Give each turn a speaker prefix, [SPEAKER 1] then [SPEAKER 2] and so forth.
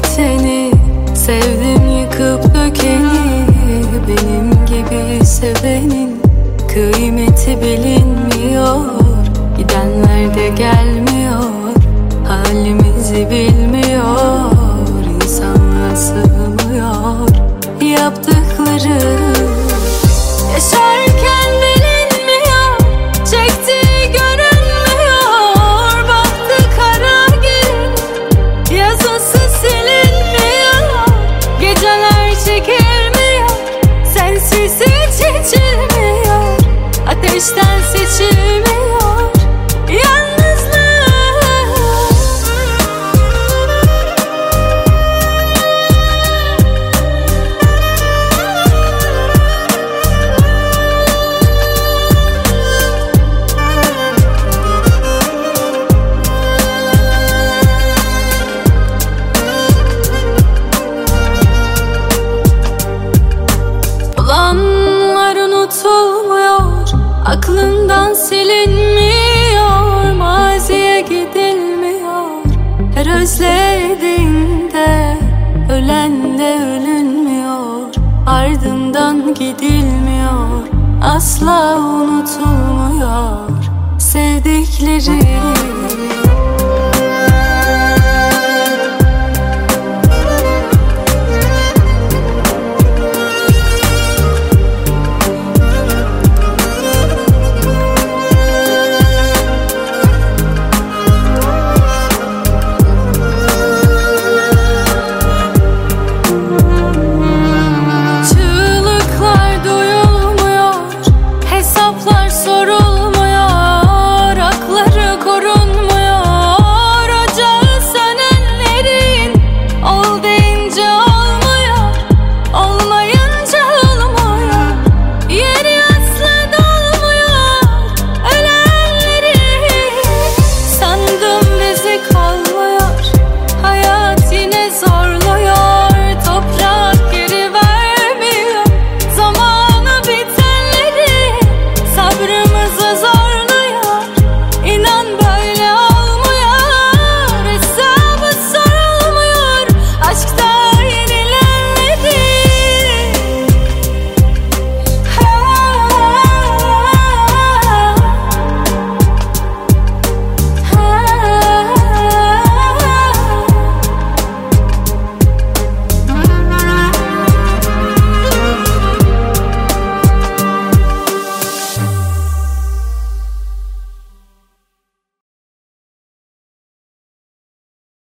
[SPEAKER 1] biteni, sevdim yıkıp dökeni. Benim gibi sevenin kıymeti bilinmiyor. Gidenler de gelmiyor, halimizi bilmiyor. İnsanlar sığmıyor yaptıkları. Yaşarken bilinmiyor, çektiği görünmüyor. Baktı kara gün, yazısı silinmiyor. Geceler çekilmiyor, sensiz hiç içilmiyor. Ateşten seçilmiyor yalnızlık. Olanlar unutulmuyor, aklından silinmiyor. Maziye gidilmiyor, her özlediğinde ölen de ölünmüyor. Ardından gidilmiyor, asla unutulmuyor sevdikleri.